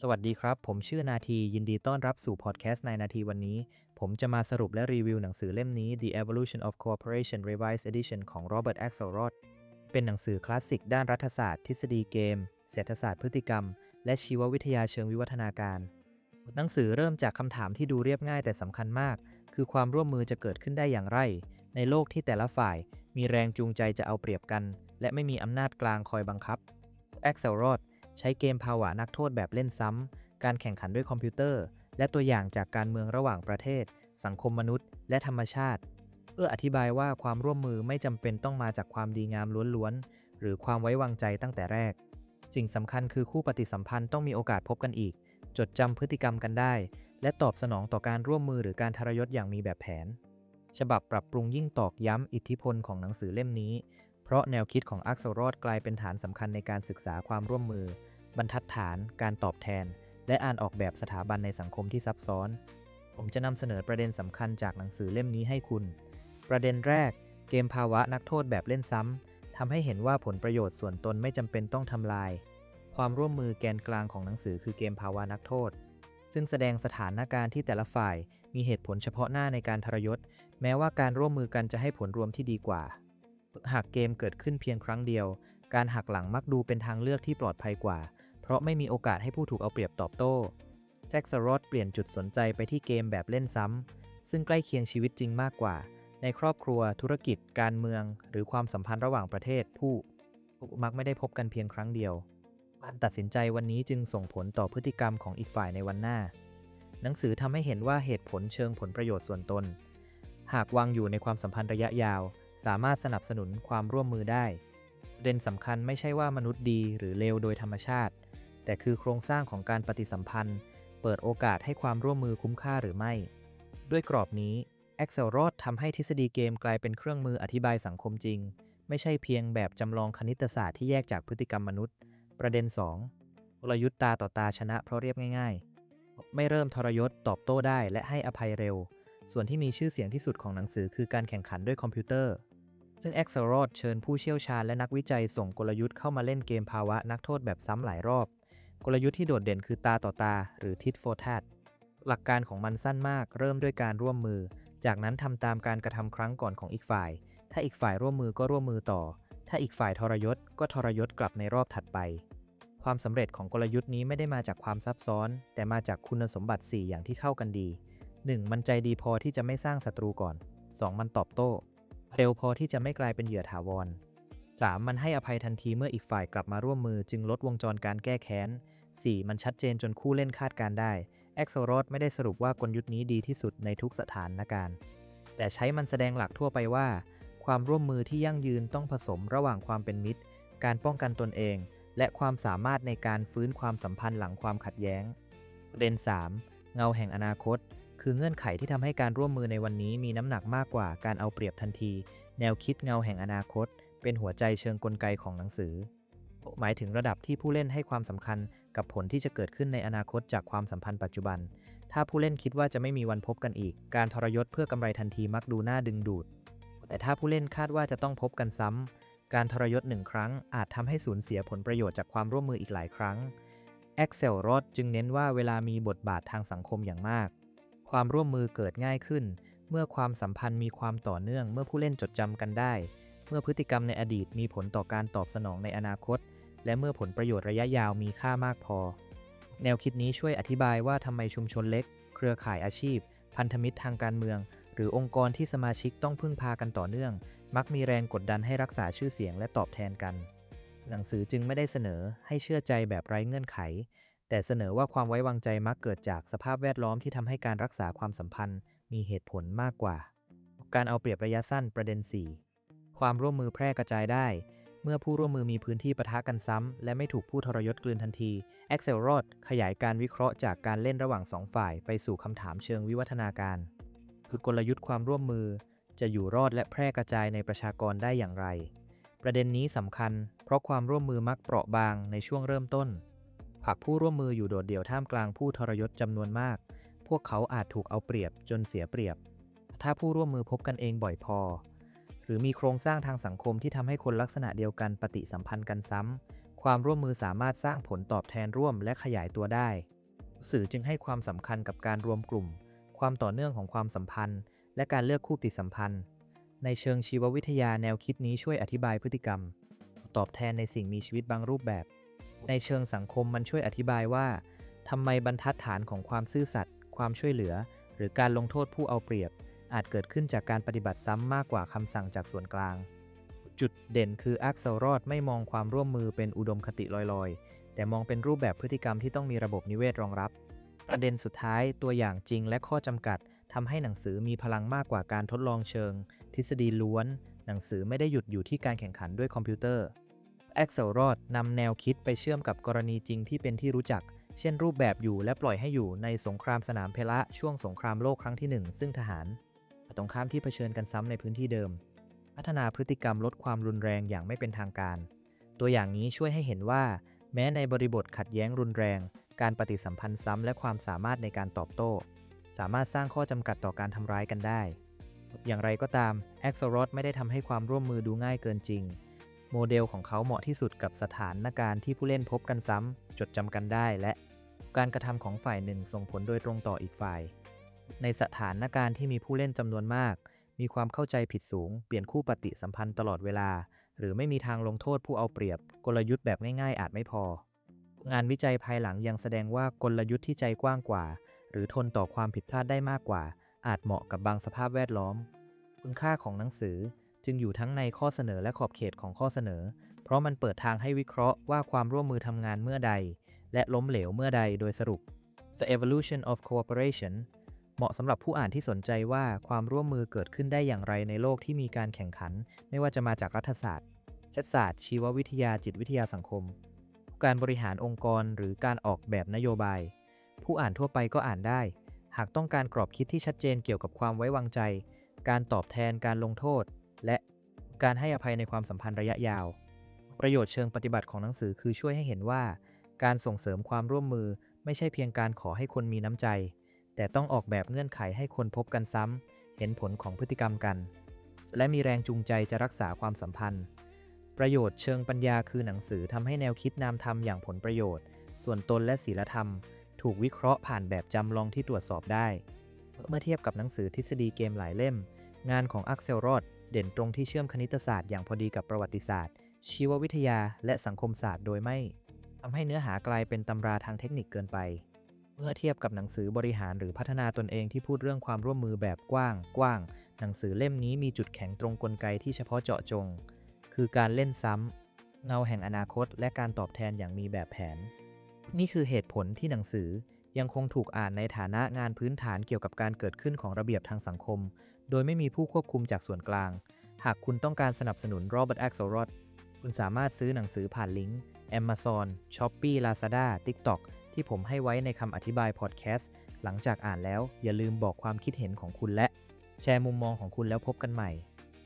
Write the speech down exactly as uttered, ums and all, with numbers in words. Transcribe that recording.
สวัสดีครับผมชื่อนาทียินดีต้อนรับสู่พอดแคสต์ในนาทีวันนี้ผมจะมาสรุปและรีวิวหนังสือเล่มนี้ The Evolution of Cooperation Revised Edition ของ Robert Axelrod เป็นหนังสือคลาสสิกด้านรัฐศาสตร์ทฤษฎีเกมเศรษฐศาสตร์พฤติกรรมและชีววิทยาเชิงวิวัฒนาการหนังสือเริ่มจากคำถามที่ดูเรียบง่ายแต่สำคัญมากคือความร่วมมือจะเกิดขึ้นได้อย่างไรในโลกที่แต่ละฝ่ายมีแรงจูงใจจะเอาเปรียบกันและไม่มีอำนาจกลางคอยบังคับ Axelrodใช้เกมภาวะนักโทษแบบเล่นซ้ำการแข่งขันด้วยคอมพิวเตอร์และตัวอย่างจากการเมืองระหว่างประเทศสังคมมนุษย์และธรรมชาติเพื่ออธิบายว่าความร่วมมือไม่จำเป็นต้องมาจากความดีงามล้วนๆหรือความไว้วางใจตั้งแต่แรกสิ่งสำคัญคือคู่ปฏิสัมพันธ์ต้องมีโอกาสพบกันอีกจดจำพฤติกรรมกันได้และตอบสนองต่อการร่วมมือหรือการทรยศอย่างมีแบบแผนฉบับปรับปรุงยิ่งตอกย้ำอิทธิพลของหนังสือเล่มนี้เพราะแนวคิดของอักษรอดกลายเป็นฐานสำคัญในการศึกษาความร่วมมือบรรทัดฐานการตอบแทนและอ่านออกแบบสถาบันในสังคมที่ซับซ้อนผมจะนำเสนอประเด็นสำคัญจากหนังสือเล่มนี้ให้คุณประเด็นแรกเกมภาวะนักโทษแบบเล่นซ้ำทำให้เห็นว่าผลประโยชน์ส่วนตนไม่จำเป็นต้องทำลายความร่วมมือแกนกลางของหนังสือคือเกมภาวะนักโทษซึ่งแสดงสถานการณ์ที่แต่ละฝ่ายมีเหตุผลเฉพาะหน้าในการทรยศแม้ว่าการร่วมมือกันจะให้ผลรวมที่ดีกว่าหากเกมเกิดขึ้นเพียงครั้งเดียวการหักหลังมักดูเป็นทางเลือกที่ปลอดภัยกว่าเพราะไม่มีโอกาสให้ผู้ถูกเอาเปรียบตอบโต้แซ็กซารอดเปลี่ยนจุดสนใจไปที่เกมแบบเล่นซ้ำซึ่งใกล้เคียงชีวิตจริงมากกว่าในครอบครัวธุรกิจการเมืองหรือความสัมพันธ์ระหว่างประเทศผู้มักไม่ได้พบกันเพียงครั้งเดียวการตัดสินใจวันนี้จึงส่งผลต่อพฤติกรรมของอีกฝ่ายในวันหน้าหนังสือทำให้เห็นว่าเหตุผลเชิงผลประโยชน์ส่วนตนหากวางอยู่ในความสัมพันธ์ระยะยาวสามารถสนับสนุนความร่วมมือได้ประเด็นสำคัญไม่ใช่ว่ามนุษย์ดีหรือเลวโดยธรรมชาติแต่คือโครงสร้างของการปฏิสัมพันธ์เปิดโอกาสให้ความร่วมมือคุ้มค่าหรือไม่ด้วยกรอบนี้ Axelrod ทำให้ทฤษฎีเกมกลายเป็นเครื่องมืออธิบายสังคมจริงไม่ใช่เพียงแบบจำลองคณิตศาสตร์ที่แยกจากพฤติกรรมมนุษย์ประเด็น สอง กลยุทธ์ตาต่อตาชนะเพราะเรียบง่ายๆไม่เริ่มทรยศตอบโต้ได้และให้อภัยเร็วส่วนที่มีชื่อเสียงที่สุดของหนังสือคือการแข่งขันด้วยคอมพิวเตอร์ซึ่ง Axelrod เชิญผู้เชี่ยวชาญและนักวิจัยส่งกลยุทธ์เข้ามาเล่นเกมภาวะนักโทษแบบซ้ำหลายรอบกลยุทธ์ที่โดดเด่นคือตาต่อตาหรือ tit for tat หลักการของมันสั้นมากเริ่มด้วยการร่วมมือจากนั้นทำตามการกระทำครั้งก่อนของอีกฝ่ายถ้าอีกฝ่ายร่วมมือก็ร่วมมือต่อถ้าอีกฝ่ายทรยศก็ทรยศกลับในรอบถัดไปความสำเร็จของกลยุทธ์นี้ไม่ได้มาจากความซับซ้อนแต่มาจากคุณสมบัติสี่อย่างที่เข้ากันดี หนึ่ง มันใจดีพอที่จะไม่สร้างศัตรูก่อน สอง มันตอบโต้เร็วพอที่จะไม่กลายเป็นเหยื่อถาวร สาม มันให้อภัยทันทีเมื่ออีกฝ่ายกลับมาร่วมมือจึงลดวงจรการแก้แค้น สี่ มันชัดเจนจนคู่เล่นคาดการได้ Axelrod ไม่ได้สรุปว่ากลยุทธ์นี้ดีที่สุดในทุกสถานการณ์แต่ใช้มันแสดงหลักทั่วไปว่าความร่วมมือที่ยั่งยืนต้องผสมระหว่างความเป็นมิตรการป้องกันตนเองและความสามารถในการฟื้นความสัมพันธ์หลังความขัดแย้งประเด็น สาม เงาแห่งอนาคตคือเงื่อนไขที่ทำให้การร่วมมือในวันนี้มีน้ำหนักมากกว่าการเอาเปรียบทันทีแนวคิดเงาแห่งอนาคตเป็นหัวใจเชิงกลไกของหนังสือหมายถึงระดับที่ผู้เล่นให้ความสำคัญกับผลที่จะเกิดขึ้นในอนาคตจากความสัมพันธ์ปัจจุบันถ้าผู้เล่นคิดว่าจะไม่มีวันพบกันอีกการทรยศเพื่อกำไรทันทีมักดูน่าดึงดูดแต่ถ้าผู้เล่นคาดว่าจะต้องพบกันซ้ำการทรยศหนึ่งครั้งอาจทำให้สูญเสียผลประโยชน์จากความร่วมมืออีกหลายครั้ง Axelrod จึงเน้นว่าเวลามีบทบาททางสังคมอย่างมากความร่วมมือเกิดง่ายขึ้นเมื่อความสัมพันธ์มีความต่อเนื่องเมื่อผู้เล่นจดจำกันได้เมื่อพฤติกรรมในอดีตมีผลต่อการตอบสนองในอนาคตและเมื่อผลประโยชน์ระยะยาวมีค่ามากพอแนวคิดนี้ช่วยอธิบายว่าทำไมชุมชนเล็กเครือข่ายอาชีพพันธมิตรทางการเมืองหรือองค์กรที่สมาชิกต้องพึ่งพากันต่อเนื่องมักมีแรงกดดันให้รักษาชื่อเสียงและตอบแทนกันหนังสือจึงไม่ได้เสนอให้เชื่อใจแบบไร้เงื่อนไขแต่เสนอว่าความไว้วางใจมักเกิดจากสภาพแวดล้อมที่ทำให้การรักษาความสัมพันธ์มีเหตุผลมากกว่าการเอาเปรียบระยะสั้นประเด็น สี่ ความร่วมมือแพร่กระจายได้เมื่อผู้ร่วมมือมีพื้นที่ปะทะกันซ้ำและไม่ถูกผู้ทรยศกลืนทันที Axelrod ขยายการวิเคราะห์จากการเล่นระหว่างสองฝ่ายไปสู่คำถามเชิงวิวัฒนาการคือกลยุทธ์ความร่วมมือจะอยู่รอดและแพร่กระจายในประชากรได้อย่างไรประเด็นนี้สำคัญเพราะความร่วมมือมักเปราะบางในช่วงเริ่มต้นหากผู้ร่วมมืออยู่โดดเดี่ยวท่ามกลางผู้ทรยศจำนวนมากพวกเขาอาจถูกเอาเปรียบจนเสียเปรียบถ้าผู้ร่วมมือพบกันเองบ่อยพอหรือมีโครงสร้างทางสังคมที่ทำให้คนลักษณะเดียวกันปฏิสัมพันธ์กันซ้ำความร่วมมือสามารถสร้างผลตอบแทนร่วมและขยายตัวได้สื่อจึงให้ความสำคัญกับการรวมกลุ่มความต่อเนื่องของความสัมพันธ์และการเลือกคู่ปฏิสัมพันธ์ในเชิงชีววิทยาแนวคิดนี้ช่วยอธิบายพฤติกรรมตอบแทนในสิ่งมีชีวิตบางรูปแบบในเชิงสังคมมันช่วยอธิบายว่าทำไมบรรทัดฐานของความซื่อสัตย์ความช่วยเหลือหรือการลงโทษผู้เอาเปรียบอาจเกิดขึ้นจากการปฏิบัติซ้ำมากกว่าคำสั่งจากส่วนกลางจุดเด่นคืออักเซลรอดไม่มองความร่วมมือเป็นอุดมคติลอยๆแต่มองเป็นรูปแบบพฤติกรรมที่ต้องมีระบบนิเวศรองรับประเด็นสุดท้ายตัวอย่างจริงและข้อจำกัดทำให้หนังสือมีพลังมากกว่าการทดลองเชิงทฤษฎีล้วนหนังสือไม่ได้หยุดอยู่ที่การแข่งขันด้วยคอมพิวเตอร์อักเซลรอดนำแนวคิดไปเชื่อมกับกรณีจริงที่เป็นที่รู้จักเช่นรูปแบบอยู่และปล่อยให้อยู่ในสงครามสนามเพละช่วงสงครามโลกครั้งที่หนึ่งซึ่งทหารตรงข้ามที่เผชิญกันซ้ำในพื้นที่เดิมพัฒนาพฤติกรรมลดความรุนแรงอย่างไม่เป็นทางการตัวอย่างนี้ช่วยให้เห็นว่าแม้ในบริบทขัดแย้งรุนแรงการปฏิสัมพันธ์ซ้ำและความสามารถในการตอบโต้สามารถสร้างข้อจำกัดต่อการทำร้ายกันได้อย่างไรก็ตามแอ็กโซรอดไม่ได้ทำให้ความร่วมมือดูง่ายเกินจริงโมเดลของเขาเหมาะที่สุดกับสถานการณ์ที่ผู้เล่นพบกันซ้ำจดจำกันได้และการกระทำของฝ่ายหนึ่งส่งผลโดยตรงต่ออีกฝ่ายในสถานการณ์ที่มีผู้เล่นจำนวนมากมีความเข้าใจผิดสูงเปลี่ยนคู่ปฏิสัมพันธ์ตลอดเวลาหรือไม่มีทางลงโทษผู้เอาเปรียบกลยุทธ์แบบง่ายๆอาจไม่พองานวิจัยภายหลังยังแสดงว่ากลยุทธ์ที่ใจกว้างกว่าหรือทนต่อความผิดพลาดได้มากกว่าอาจเหมาะกับบางสภาพแวดล้อมคุณค่าของหนังสือจึงอยู่ทั้งในข้อเสนอและขอบเขตของข้อเสนอเพราะมันเปิดทางให้วิเคราะห์ว่าความร่วมมือทำงานเมื่อใดและล้มเหลวเมื่อใดโดยสรุป The Evolution of Cooperation เหมาะสำหรับผู้อ่านที่สนใจว่าความร่วมมือเกิดขึ้นได้อย่างไรในโลกที่มีการแข่งขันไม่ว่าจะมาจากรัฐศาสตร์เศรษฐศาสตร์ชีววิทยาจิตวิทยาสังคมการบริหารองค์กรหรือการออกแบบนโยบายผู้อ่านทั่วไปก็อ่านได้หากต้องการกรอบคิดที่ชัดเจนเกี่ยวกับความไว้วางใจการตอบแทนการลงโทษและการให้อภัยในความสัมพันธ์ระยะยาวประโยชน์เชิงปฏิบัติของหนังสือคือช่วยให้เห็นว่าการส่งเสริมความร่วมมือไม่ใช่เพียงการขอให้คนมีน้ำใจแต่ต้องออกแบบเงื่อนไขให้คนพบกันซ้ำเห็นผลของพฤติกรรมกันและมีแรงจูงใจจะรักษาความสัมพันธ์ประโยชน์เชิงปัญญาคือหนังสือทำให้แนวคิดนามธรรมอย่างผลประโยชน์ส่วนตนและศีลธรรมถูกวิเคราะห์ผ่านแบบจำลองที่ตรวจสอบได้เมื่อเทียบกับหนังสือทฤษฎีเกมหลายเล่มงานของอักเซลรอดเด่นตรงที่เชื่อมคณิตศาสตร์อย่างพอดีกับประวัติศาสตร์ชีววิทยาและสังคมศาสตร์โดยไม่ทำให้เนื้อหากลายเป็นตำราทางเทคนิคเกินไปเมื่อเทียบกับหนังสือบริหารหรือพัฒนาตนเองที่พูดเรื่องความร่วมมือแบบกว้างกว้างหนังสือเล่มนี้มีจุดแข็งตรงกลไกที่เฉพาะเจาะจงคือการเล่นซ้ำเงาแห่งอนาคตและการตอบแทนอย่างมีแบบแผนนี่คือเหตุผลที่หนังสือยังคงถูกอ่านในฐานะงานพื้นฐานเกี่ยวกับการเกิดขึ้นของระเบียบทางสังคมโดยไม่มีผู้ควบคุมจากส่วนกลางหากคุณต้องการสนับสนุนโรเบิร์ต แอ็กเซลรอดคุณสามารถซื้อหนังสือผ่านลิงก์ Amazon, Shopee, Lazada, TikTok ที่ผมให้ไว้ในคำอธิบายพอดแคสต์หลังจากอ่านแล้วอย่าลืมบอกความคิดเห็นของคุณและแชร์มุมมองของคุณแล้วพบกันใหม่